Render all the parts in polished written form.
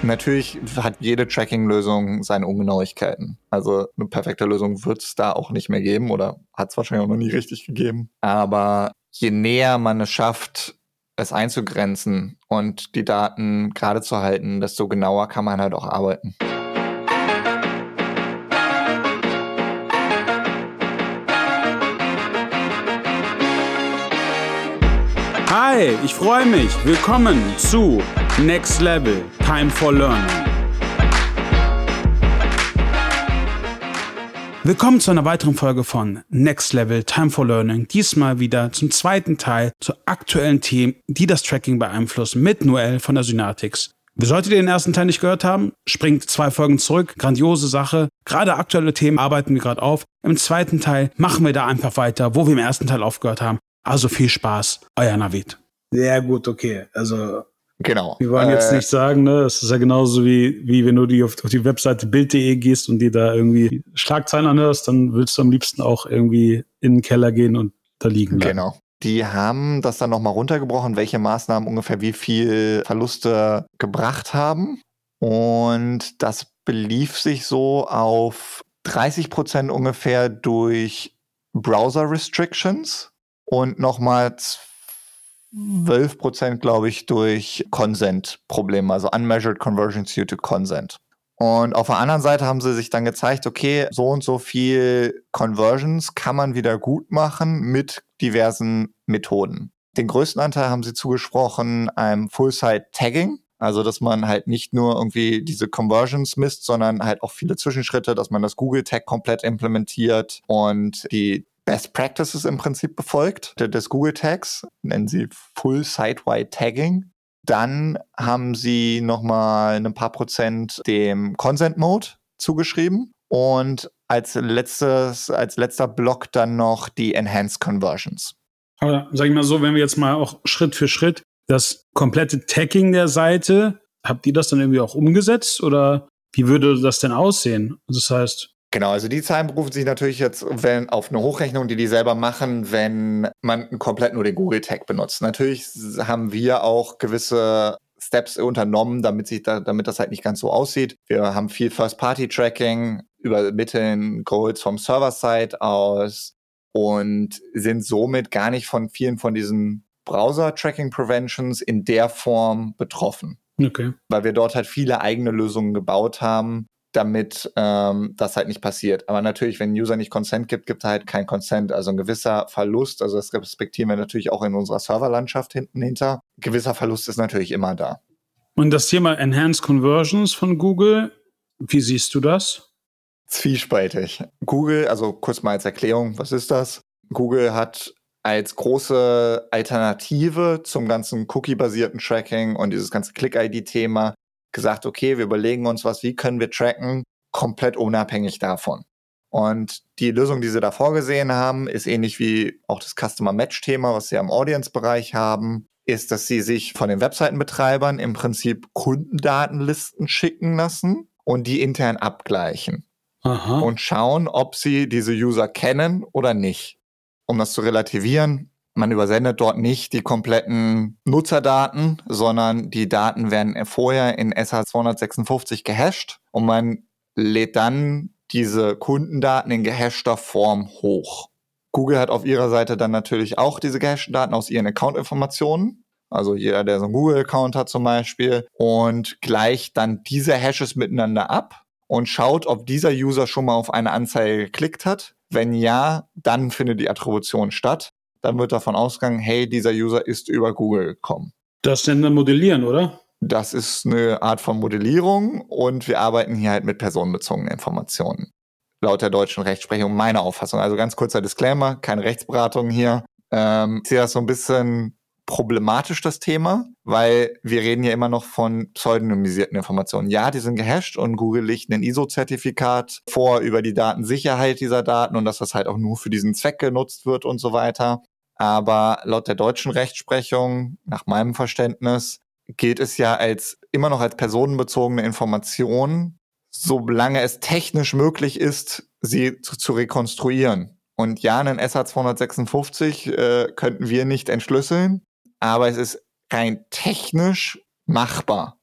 Natürlich hat jede Tracking-Lösung seine Ungenauigkeiten. Also eine perfekte Lösung wird es da auch nicht mehr geben oder hat es wahrscheinlich auch noch nie richtig gegeben. Aber je näher man es schafft, es einzugrenzen und die Daten gerade zu halten, desto genauer kann man halt auch arbeiten. Hi, ich freue mich. Willkommen zu Next Level Time for Learning. Willkommen zu einer weiteren Folge von Next Level Time for Learning. Diesmal wieder zum zweiten Teil zu aktuellen Themen, die das Tracking beeinflussen, mit Noel von der Synaptics. Solltet ihr den ersten Teil nicht gehört haben, springt 2 Folgen zurück. Grandiose Sache. Gerade aktuelle Themen arbeiten wir gerade auf. Im zweiten Teil machen wir da einfach weiter, wo wir im ersten Teil aufgehört haben. Also viel Spaß, euer Navid. Sehr gut, okay. Also Genau. Wir wollen jetzt nicht sagen, ne, es ist ja genauso wie wenn du auf die Webseite bild.de gehst und dir da irgendwie Schlagzeilen anhörst, dann willst du am liebsten auch irgendwie in den Keller gehen und da liegen bleiben. Genau. Die haben das dann nochmal runtergebrochen, welche Maßnahmen ungefähr wie viel Verluste gebracht haben. Und das belief sich so auf 30% ungefähr durch Browser Restrictions und nochmal 12%, glaube ich, durch Consent-Probleme, also Unmeasured Conversions due to Consent. Und auf der anderen Seite haben sie sich dann gezeigt, okay, so und so viel Conversions kann man wieder gut machen mit diversen Methoden. Den größten Anteil haben sie zugesprochen einem Full-Site-Tagging, also dass man halt nicht nur irgendwie diese Conversions misst, sondern halt auch viele Zwischenschritte, dass man das Google-Tag komplett implementiert und die Best Practices im Prinzip befolgt, des Google Tags, nennen sie Full Site-Wide Tagging. Dann haben sie nochmal ein paar Prozent dem Consent Mode zugeschrieben und als letzter Block dann noch die Enhanced Conversions. Aber sag ich mal so, wenn wir jetzt mal auch Schritt für Schritt das komplette Tagging der Seite, habt ihr das dann irgendwie auch umgesetzt oder wie würde das denn aussehen? Das heißt... Genau, also die Zahlen berufen sich natürlich jetzt auf eine Hochrechnung, die selber machen, wenn man komplett nur den Google-Tag benutzt. Natürlich haben wir auch gewisse Steps unternommen, damit das halt nicht ganz so aussieht. Wir haben viel First-Party-Tracking, übermitteln Goals vom Server-Side aus und sind somit gar nicht von vielen von diesen Browser-Tracking-Preventions in der Form betroffen. Okay. Weil wir dort halt viele eigene Lösungen gebaut haben, damit das halt nicht passiert. Aber natürlich, wenn ein User nicht Consent gibt, gibt er halt kein Consent. Also ein gewisser Verlust, also das respektieren wir natürlich auch in unserer Serverlandschaft hinter. Ein gewisser Verlust ist natürlich immer da. Und das Thema Enhanced Conversions von Google, wie siehst du das? Zwiespältig. Google, also kurz mal als Erklärung, was ist das? Google hat als große Alternative zum ganzen Cookie-basierten Tracking und dieses ganze Click-ID-Thema gesagt, okay, wir überlegen uns wie können wir tracken, komplett unabhängig davon. Und die Lösung, die sie da vorgesehen haben, ist ähnlich wie auch das Customer-Match-Thema, was sie am Audience-Bereich haben, ist, dass sie sich von den Webseitenbetreibern im Prinzip Kundendatenlisten schicken lassen und die intern abgleichen. Aha. Und schauen, ob sie diese User kennen oder nicht. Um das zu relativieren, man übersendet dort nicht die kompletten Nutzerdaten, sondern die Daten werden vorher in SH256 gehasht und man lädt dann diese Kundendaten in gehashter Form hoch. Google hat auf ihrer Seite dann natürlich auch diese gehashten Daten aus ihren Account-Informationen, also jeder, der so einen Google-Account hat zum Beispiel, und gleicht dann diese Hashes miteinander ab und schaut, ob dieser User schon mal auf eine Anzeige geklickt hat. Wenn ja, dann findet die Attribution statt. Dann wird davon ausgegangen, hey, dieser User ist über Google gekommen. Das nennen wir Modellieren, oder? Das ist eine Art von Modellierung und wir arbeiten hier halt mit personenbezogenen Informationen. Laut der deutschen Rechtsprechung meine Auffassung. Also ganz kurzer Disclaimer, keine Rechtsberatung hier. Ich sehe das so ein bisschen problematisch, das Thema, weil wir reden ja immer noch von pseudonymisierten Informationen. Ja, die sind gehasht und Google legt ein ISO-Zertifikat vor über die Datensicherheit dieser Daten und dass das halt auch nur für diesen Zweck genutzt wird und so weiter. Aber laut der deutschen Rechtsprechung, nach meinem Verständnis, gilt es ja immer noch als personenbezogene Information, solange es technisch möglich ist, sie zu rekonstruieren. Und ja, einen SH256 könnten wir nicht entschlüsseln, aber es ist rein technisch machbar.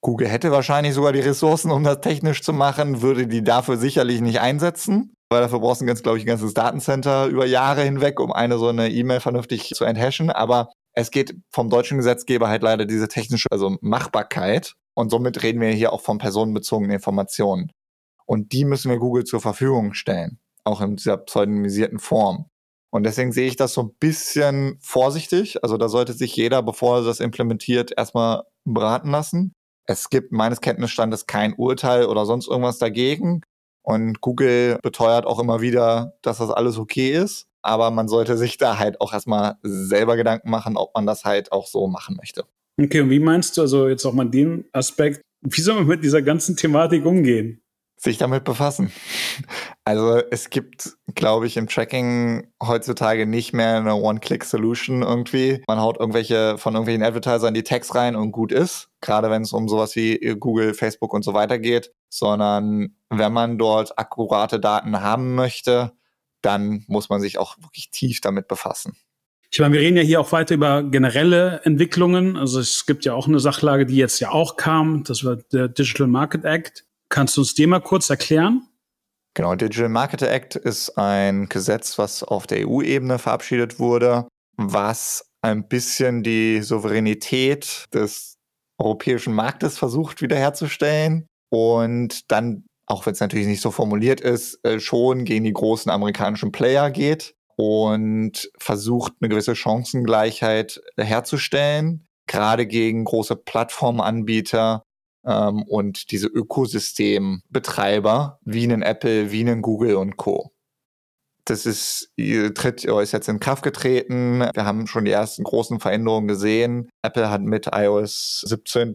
Google hätte wahrscheinlich sogar die Ressourcen, um das technisch zu machen, würde die dafür sicherlich nicht einsetzen, weil dafür brauchst du ein ganzes Datencenter über Jahre hinweg, um so eine E-Mail vernünftig zu enthashen. Aber es geht vom deutschen Gesetzgeber halt leider diese technische, also Machbarkeit. Und somit reden wir hier auch von personenbezogenen Informationen. Und die müssen wir Google zur Verfügung stellen, auch in dieser pseudonymisierten Form. Und deswegen sehe ich das so ein bisschen vorsichtig. Also da sollte sich jeder, bevor er das implementiert, erstmal beraten lassen. Es gibt meines Kenntnisstandes kein Urteil oder sonst irgendwas dagegen. Und Google beteuert auch immer wieder, dass das alles okay ist. Aber man sollte sich da halt auch erstmal selber Gedanken machen, ob man das halt auch so machen möchte. Okay, und wie meinst du, also jetzt auch mal den Aspekt, wie soll man mit dieser ganzen Thematik umgehen? Sich damit befassen. Also es gibt, glaube ich, im Tracking heutzutage nicht mehr eine One-Click-Solution irgendwie. Man haut von irgendwelchen Advertisern die Tags rein und gut ist. Gerade wenn es um sowas wie Google, Facebook und so weiter geht. Sondern wenn man dort akkurate Daten haben möchte, dann muss man sich auch wirklich tief damit befassen. Ich meine, wir reden ja hier auch weiter über generelle Entwicklungen. Also es gibt ja auch eine Sachlage, die jetzt ja auch kam. Das war der Digital Market Act. Kannst du uns den mal kurz erklären? Genau, Digital Market Act ist ein Gesetz, was auf der EU-Ebene verabschiedet wurde, was ein bisschen die Souveränität des europäischen Marktes versucht wiederherzustellen und dann, auch wenn es natürlich nicht so formuliert ist, schon gegen die großen amerikanischen Player geht und versucht, eine gewisse Chancengleichheit herzustellen, gerade gegen große Plattformanbieter und diese Ökosystembetreiber wie einen Apple, wie einen Google und Co. Das ist jetzt in Kraft getreten. Wir haben schon die ersten großen Veränderungen gesehen. Apple hat mit iOS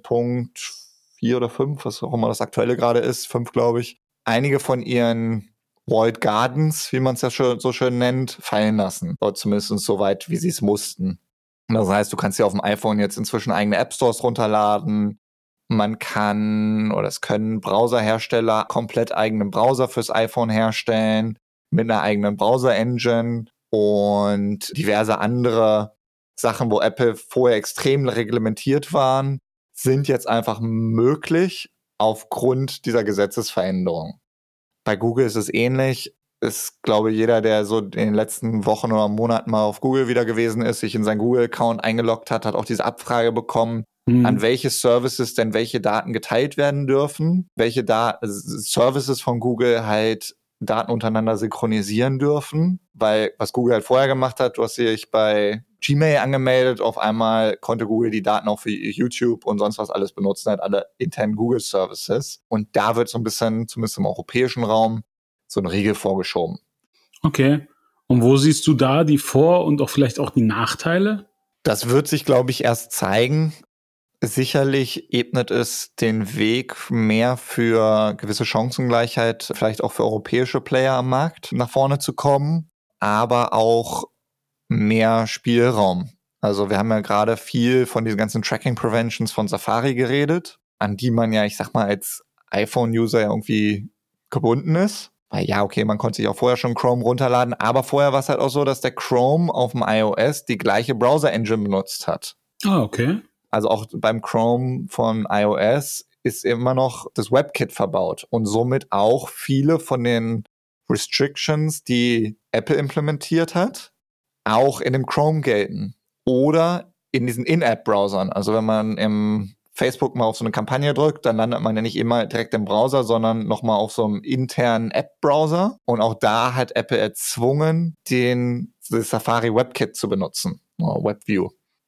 17.4 oder 5, was auch immer das aktuelle gerade ist, 5 glaube ich, einige von ihren Walled Gardens, wie man es ja so schön nennt, fallen lassen. Oder zumindest so weit, wie sie es mussten. Das heißt, du kannst dir auf dem iPhone jetzt inzwischen eigene App Stores runterladen. Man kann oder es können Browserhersteller komplett eigenen Browser fürs iPhone herstellen mit einer eigenen Browser-Engine und diverse andere Sachen, wo Apple vorher extrem reglementiert waren, sind jetzt einfach möglich aufgrund dieser Gesetzesveränderung. Bei Google ist es ähnlich. Ist, glaube ich, jeder, der so in den letzten Wochen oder Monaten mal auf Google wieder gewesen ist, sich in seinen Google-Account eingeloggt hat, hat auch diese Abfrage bekommen, an welche Services denn welche Daten geteilt werden dürfen, welche Services von Google halt Daten untereinander synchronisieren dürfen, weil was Google halt vorher gemacht hat, du hast dich bei Gmail angemeldet, auf einmal konnte Google die Daten auch für YouTube und sonst was alles benutzen, halt alle internen Google Services und da wird so ein bisschen, zumindest im europäischen Raum, so ein Riegel vorgeschoben. Okay, und wo siehst du da die Vor- und auch vielleicht auch die Nachteile? Das wird sich, glaube ich, erst zeigen. Sicherlich ebnet es den Weg mehr für gewisse Chancengleichheit, vielleicht auch für europäische Player am Markt nach vorne zu kommen, aber auch mehr Spielraum. Also wir haben ja gerade viel von diesen ganzen Tracking Preventions von Safari geredet, an die man ja, ich sag mal, als iPhone-User ja irgendwie gebunden ist. Weil ja, okay, man konnte sich auch vorher schon Chrome runterladen, aber vorher war es halt auch so, dass der Chrome auf dem iOS die gleiche Browser-Engine benutzt hat. Ah, okay. Also auch beim Chrome von iOS ist immer noch das WebKit verbaut und somit auch viele von den Restrictions, die Apple implementiert hat, auch in dem Chrome gelten oder in diesen In-App-Browsern. Also wenn man im Facebook mal auf so eine Kampagne drückt, dann landet man ja nicht immer direkt im Browser, sondern nochmal auf so einem internen App-Browser. Und auch da hat Apple erzwungen, das Safari WebKit zu benutzen, WebView.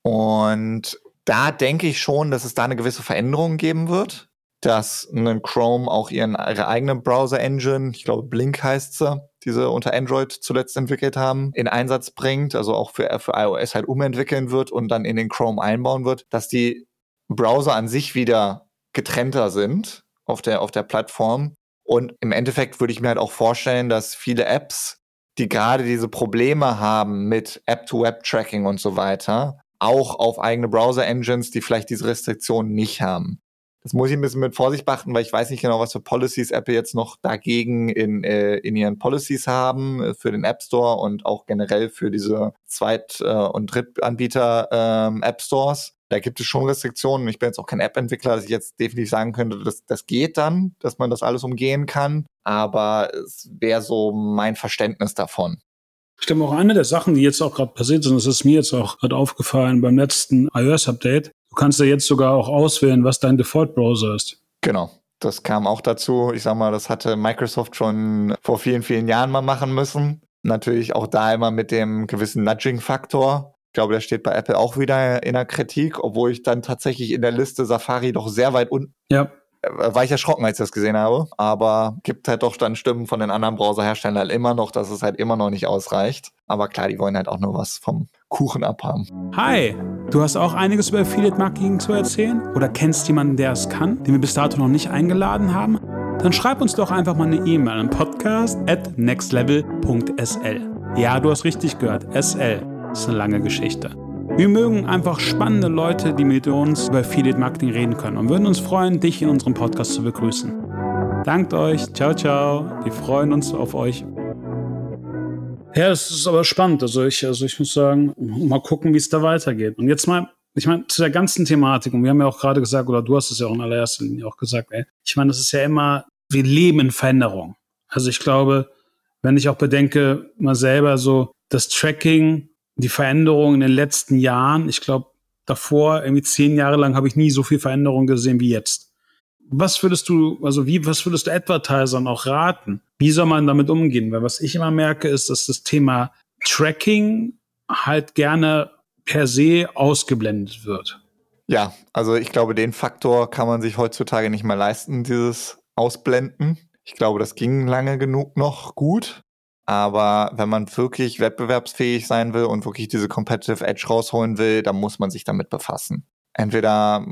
Und da denke ich schon, dass es da eine gewisse Veränderung geben wird, dass ein Chrome auch ihre eigene Browser-Engine, ich glaube Blink heißt sie, die sie unter Android zuletzt entwickelt haben, in Einsatz bringt, also auch für iOS halt umentwickeln wird und dann in den Chrome einbauen wird, dass die Browser an sich wieder getrennter sind auf der Plattform. Und im Endeffekt würde ich mir halt auch vorstellen, dass viele Apps, die gerade diese Probleme haben mit App-to-Web-Tracking und so weiter, auch auf eigene Browser-Engines, die vielleicht diese Restriktionen nicht haben. Das muss ich ein bisschen mit Vorsicht beachten, weil ich weiß nicht genau, was für Policies Apple jetzt noch dagegen in ihren Policies haben, für den App Store und auch generell für diese Zweit- und Drittanbieter App Stores. Da gibt es schon Restriktionen. Ich bin jetzt auch kein App-Entwickler, dass ich jetzt definitiv sagen könnte, das geht dann, dass man das alles umgehen kann. Aber es wäre so mein Verständnis davon. Ich glaube, auch eine der Sachen, die jetzt auch gerade passiert sind, das ist mir jetzt auch gerade aufgefallen beim letzten iOS-Update. Du kannst ja jetzt sogar auch auswählen, was dein Default-Browser ist. Genau. Das kam auch dazu. Ich sag mal, das hatte Microsoft schon vor vielen, vielen Jahren mal machen müssen. Natürlich auch da immer mit dem gewissen Nudging-Faktor. Ich glaube, der steht bei Apple auch wieder in der Kritik, obwohl ich dann tatsächlich in der Liste Safari doch sehr weit unten war ich erschrocken, als ich das gesehen habe. Aber gibt halt doch dann Stimmen von den anderen Browserherstellern halt immer noch, dass es halt immer noch nicht ausreicht. Aber klar, die wollen halt auch nur was vom Kuchen abhaben. Hi, du hast auch einiges über Affiliate Marketing zu erzählen? Oder kennst jemanden, der es kann, den wir bis dato noch nicht eingeladen haben? Dann schreib uns doch einfach mal eine E-Mail an podcast@nextlevel.sl. Ja, du hast richtig gehört, SL. Das ist eine lange Geschichte. Wir mögen einfach spannende Leute, die mit uns über Affiliate Marketing reden können und würden uns freuen, dich in unserem Podcast zu begrüßen. Dankt euch. Ciao, ciao. Wir freuen uns auf euch. Ja, das ist aber spannend. Also ich muss sagen, mal gucken, wie es da weitergeht. Und jetzt mal, ich meine, zu der ganzen Thematik, und wir haben ja auch gerade gesagt, oder du hast es ja auch in allererster Linie auch gesagt, ich meine, das ist ja immer, wir leben in Veränderung. Also ich glaube, wenn ich auch bedenke, mal selber so, das Tracking, die Veränderung in den letzten Jahren, ich glaube, davor, irgendwie 10 Jahre lang habe ich nie so viel Veränderung gesehen wie jetzt. Was würdest du Advertisern auch raten? Wie soll man damit umgehen? Weil was ich immer merke, ist, dass das Thema Tracking halt gerne per se ausgeblendet wird. Ja, also ich glaube, den Faktor kann man sich heutzutage nicht mehr leisten, dieses Ausblenden. Ich glaube, das ging lange genug noch gut. Aber wenn man wirklich wettbewerbsfähig sein will und wirklich diese Competitive Edge rausholen will, dann muss man sich damit befassen. Entweder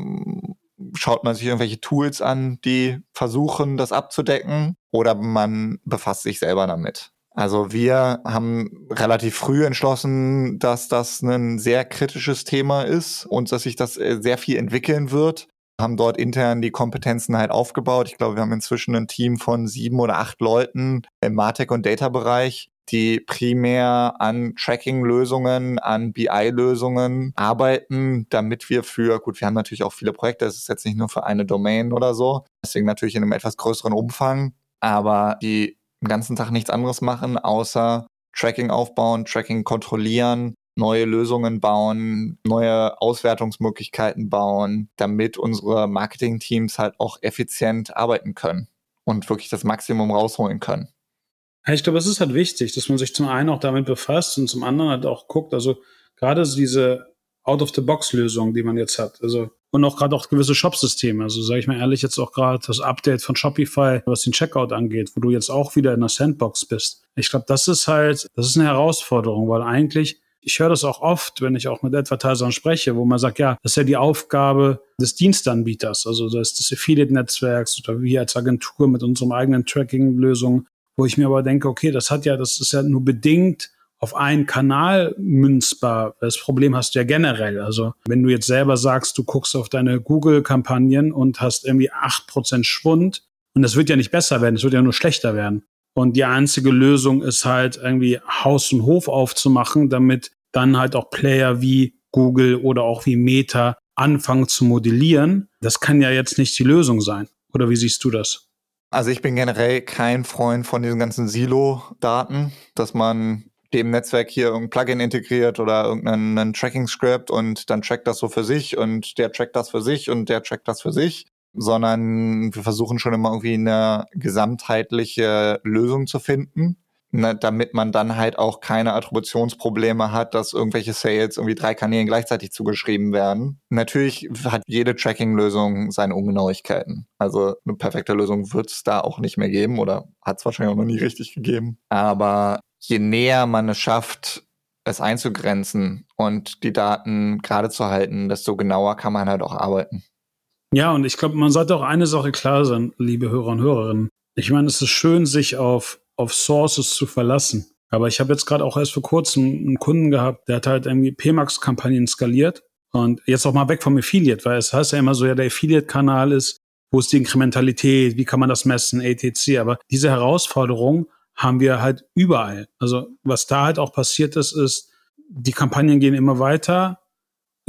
schaut man sich irgendwelche Tools an, die versuchen, das abzudecken, oder man befasst sich selber damit. Also wir haben relativ früh entschlossen, dass das ein sehr kritisches Thema ist und dass sich das sehr viel entwickeln wird. Haben dort intern die Kompetenzen halt aufgebaut. Ich glaube, wir haben inzwischen ein Team von 7 oder 8 Leuten im MarTech- und Data-Bereich, die primär an Tracking-Lösungen, an BI-Lösungen arbeiten, damit wir wir haben natürlich auch viele Projekte, es ist jetzt nicht nur für eine Domain oder so, deswegen natürlich in einem etwas größeren Umfang, aber die den ganzen Tag nichts anderes machen, außer Tracking aufbauen, Tracking kontrollieren, neue Lösungen bauen, neue Auswertungsmöglichkeiten bauen, damit unsere Marketing-Teams halt auch effizient arbeiten können und wirklich das Maximum rausholen können. Ja, ich glaube, es ist halt wichtig, dass man sich zum einen auch damit befasst und zum anderen halt auch guckt, also gerade so diese Out-of-the-Box-Lösung, die man jetzt hat, also und auch gerade auch gewisse Shop-Systeme, also sage ich mal ehrlich, jetzt auch gerade das Update von Shopify, was den Checkout angeht, wo du jetzt auch wieder in der Sandbox bist. Ich glaube, das ist eine Herausforderung, weil eigentlich, ich höre das auch oft, wenn ich auch mit Advertisern spreche, wo man sagt, ja, das ist ja die Aufgabe des Dienstanbieters, also des Affiliate-Netzwerks oder wir als Agentur mit unserem eigenen Tracking-Lösung, wo ich mir aber denke, okay, das ist ja nur bedingt auf einen Kanal münzbar. Das Problem hast du ja generell. Also wenn du jetzt selber sagst, du guckst auf deine Google-Kampagnen und hast irgendwie 8% Schwund und das wird ja nicht besser werden, es wird ja nur schlechter werden. Und die einzige Lösung ist halt irgendwie Haus und Hof aufzumachen, damit dann halt auch Player wie Google oder auch wie Meta anfangen zu modellieren. Das kann ja jetzt nicht die Lösung sein. Oder wie siehst du das? Also ich bin generell kein Freund von diesen ganzen Silo-Daten, dass man dem Netzwerk hier irgendein Plugin integriert oder irgendeinen Tracking-Script und dann trackt das so für sich und der trackt das für sich und der trackt das für sich, sondern wir versuchen schon immer irgendwie eine gesamtheitliche Lösung zu finden, damit man dann halt auch keine Attributionsprobleme hat, dass irgendwelche Sales irgendwie 3 Kanälen gleichzeitig zugeschrieben werden. Natürlich hat jede Tracking-Lösung seine Ungenauigkeiten. Also eine perfekte Lösung wird es da auch nicht mehr geben oder hat es wahrscheinlich auch noch nie richtig gegeben. Aber je näher man es schafft, es einzugrenzen und die Daten gerade zu halten, desto genauer kann man halt auch arbeiten. Ja, und ich glaube, man sollte auch eine Sache klar sein, liebe Hörer und Hörerinnen. Ich meine, es ist schön, sich auf Sources zu verlassen. Aber ich habe jetzt gerade auch erst vor kurzem einen Kunden gehabt, der hat halt irgendwie PMax-Kampagnen skaliert. Und jetzt auch mal weg vom Affiliate, weil es heißt ja immer so, ja, der Affiliate-Kanal ist, wo ist die Inkrementalität, wie kann man das messen, etc. Aber diese Herausforderung haben wir halt überall. Also was da halt auch passiert ist, die Kampagnen gehen immer weiter.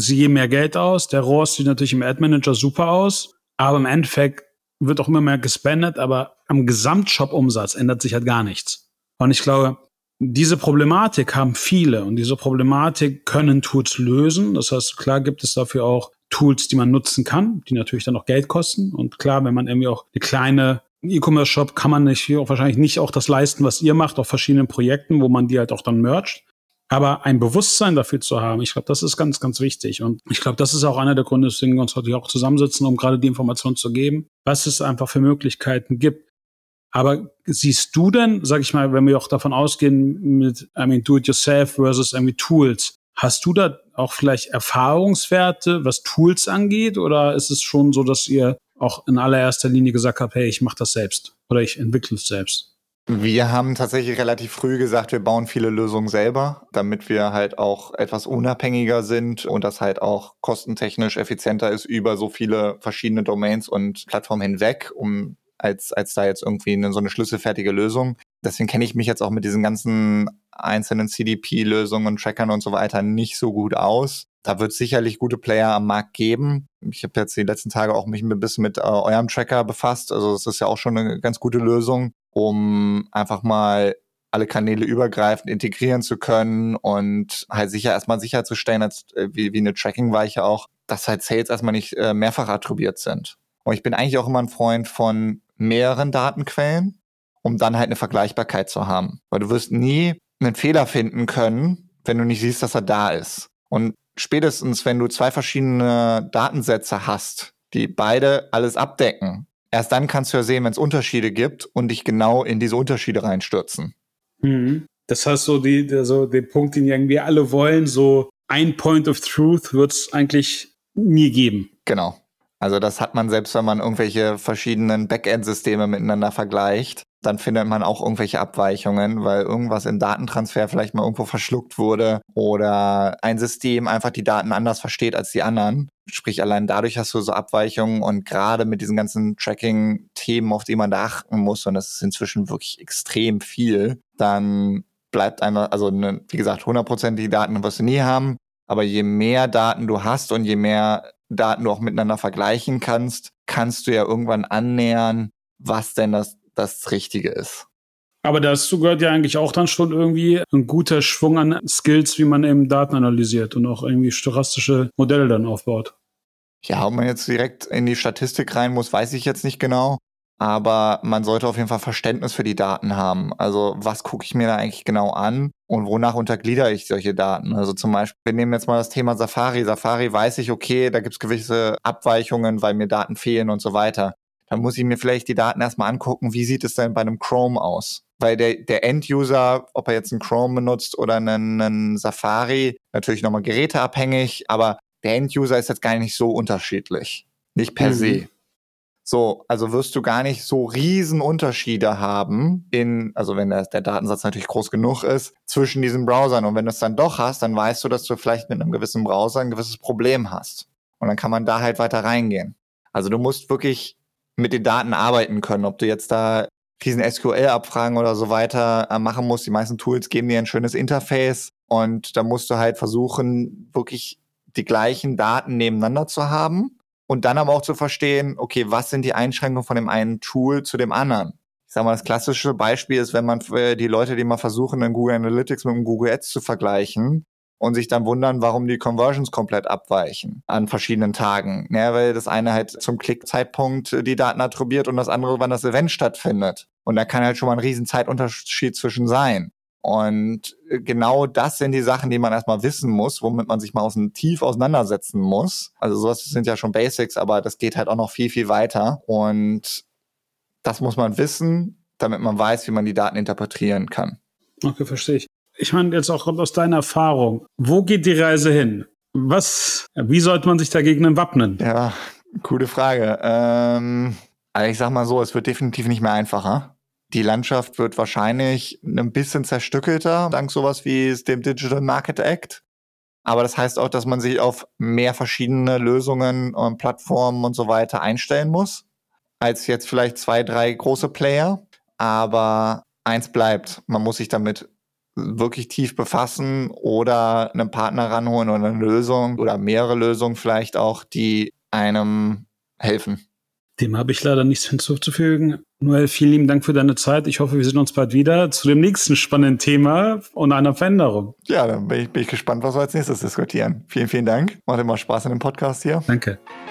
sie geben mehr Geld aus, der ROAS sieht natürlich im Ad-Manager super aus, aber im Endeffekt wird auch immer mehr gespendet, aber am Gesamtshop-Umsatz ändert sich halt gar nichts. Und ich glaube, diese Problematik haben viele und diese Problematik können Tools lösen. Das heißt, klar gibt es dafür auch Tools, die man nutzen kann, die natürlich dann auch Geld kosten. Und klar, wenn man irgendwie auch eine kleine E-Commerce-Shop kann man wahrscheinlich nicht auch das leisten, was ihr macht, auf verschiedenen Projekten, wo man die halt auch dann mercht. Aber ein Bewusstsein dafür zu haben, ich glaube, das ist ganz, ganz wichtig. Und ich glaube, das ist auch einer der Gründe, weswegen wir uns heute auch zusammensitzen, um gerade die Information zu geben, was es einfach für Möglichkeiten gibt. Aber siehst du denn, sag ich mal, wenn wir auch davon ausgehen mit, Do-it-yourself versus irgendwie Tools, hast du da auch vielleicht Erfahrungswerte, was Tools angeht? Oder ist es schon so, dass ihr auch in allererster Linie gesagt habt, hey, ich mache das selbst oder ich entwickle es selbst? Wir haben tatsächlich relativ früh gesagt, wir bauen viele Lösungen selber, damit wir halt auch etwas unabhängiger sind und das halt auch kostentechnisch effizienter ist über so viele verschiedene Domains und Plattformen hinweg, als da jetzt irgendwie so eine schlüsselfertige Lösung. Deswegen kenne ich mich jetzt auch mit diesen ganzen einzelnen CDP-Lösungen und Trackern und so weiter nicht so gut aus. Da wird es sicherlich gute Player am Markt geben. Ich habe jetzt die letzten Tage auch mich ein bisschen mit eurem Tracker befasst. Also das ist ja auch schon eine ganz gute Lösung, um einfach mal alle Kanäle übergreifend integrieren zu können und halt erstmal sicherzustellen, wie eine Tracking-Weiche auch, dass halt Sales erstmal nicht mehrfach attribuiert sind. Und ich bin eigentlich auch immer ein Freund von mehreren Datenquellen, um dann halt eine Vergleichbarkeit zu haben. Weil du wirst nie einen Fehler finden können, wenn du nicht siehst, dass er da ist. Und spätestens, wenn du zwei verschiedene Datensätze hast, die beide alles abdecken, erst dann kannst du ja sehen, wenn es Unterschiede gibt und dich genau in diese Unterschiede reinstürzen. Das heißt, so den Punkt, den irgendwie alle wollen, so ein Point of Truth wird es eigentlich nie geben. Genau. Also das hat man selbst, wenn man irgendwelche verschiedenen Backend-Systeme miteinander vergleicht, dann findet man auch irgendwelche Abweichungen, weil irgendwas im Datentransfer vielleicht mal irgendwo verschluckt wurde oder ein System einfach die Daten anders versteht als die anderen. Sprich, allein dadurch hast du so Abweichungen und gerade mit diesen ganzen Tracking-Themen, auf die man da achten muss, und das ist inzwischen wirklich extrem viel, dann bleibt einfach, wie gesagt, 100% die Daten wirst du nie haben, aber je mehr Daten du hast und je mehr Daten du auch miteinander vergleichen kannst du ja irgendwann annähern, was denn das Richtige ist. Aber dazu gehört ja eigentlich auch dann schon irgendwie ein guter Schwung an Skills, wie man eben Daten analysiert und auch irgendwie stochastische Modelle dann aufbaut. Ja, ob man jetzt direkt in die Statistik rein muss, weiß ich jetzt nicht genau. Aber man sollte auf jeden Fall Verständnis für die Daten haben. Also was gucke ich mir da eigentlich genau an und wonach untergliedere ich solche Daten? Also zum Beispiel, wir nehmen jetzt mal das Thema Safari. Safari weiß ich, okay, da gibt es gewisse Abweichungen, weil mir Daten fehlen und so weiter. Dann muss ich mir vielleicht die Daten erstmal angucken, wie sieht es denn bei einem Chrome aus? Weil der End-User, ob er jetzt einen Chrome benutzt oder einen Safari, natürlich nochmal geräteabhängig, aber der End-User ist jetzt gar nicht so unterschiedlich. Nicht per se. So, also wirst du gar nicht so riesen Unterschiede haben also wenn der Datensatz natürlich groß genug ist, zwischen diesen Browsern. Und wenn du es dann doch hast, dann weißt du, dass du vielleicht mit einem gewissen Browser ein gewisses Problem hast. Und dann kann man da halt weiter reingehen. Also du musst wirklich mit den Daten arbeiten können, ob du jetzt da riesen SQL-Abfragen oder so weiter machen musst. Die meisten Tools geben dir ein schönes Interface und da musst du halt versuchen, wirklich die gleichen Daten nebeneinander zu haben. Und dann aber auch zu verstehen, okay, was sind die Einschränkungen von dem einen Tool zu dem anderen? Ich sag mal, das klassische Beispiel ist, wenn man für die Leute, die mal versuchen, in Google Analytics mit dem Google Ads zu vergleichen und sich dann wundern, warum die Conversions komplett abweichen an verschiedenen Tagen. Ja, weil das eine halt zum Klickzeitpunkt die Daten attribuiert und das andere, wann das Event stattfindet. Und da kann halt schon mal ein riesen Zeitunterschied zwischen sein. Und genau das sind die Sachen, die man erstmal wissen muss, womit man sich mal tief auseinandersetzen muss. Also sowas sind ja schon Basics, aber das geht halt auch noch viel, viel weiter. Und das muss man wissen, damit man weiß, wie man die Daten interpretieren kann. Okay, verstehe ich. Ich meine jetzt auch aus deiner Erfahrung, wo geht die Reise hin? Wie sollte man sich dagegen denn wappnen? Ja, coole Frage. Also ich sag mal so, es wird definitiv nicht mehr einfacher. Die Landschaft wird wahrscheinlich ein bisschen zerstückelter, dank sowas wie dem Digital Market Act. Aber das heißt auch, dass man sich auf mehr verschiedene Lösungen und Plattformen und so weiter einstellen muss, als jetzt vielleicht 2, 3 große Player. Aber eins bleibt, man muss sich damit wirklich tief befassen oder einen Partner ranholen oder eine Lösung oder mehrere Lösungen vielleicht auch, die einem helfen. Dem habe ich leider nichts hinzuzufügen. Noel, vielen lieben Dank für deine Zeit. Ich hoffe, wir sehen uns bald wieder zu dem nächsten spannenden Thema und einer Veränderung. Ja, dann bin ich gespannt, was wir als nächstes diskutieren. Vielen, vielen Dank. Macht immer Spaß in dem Podcast hier. Danke.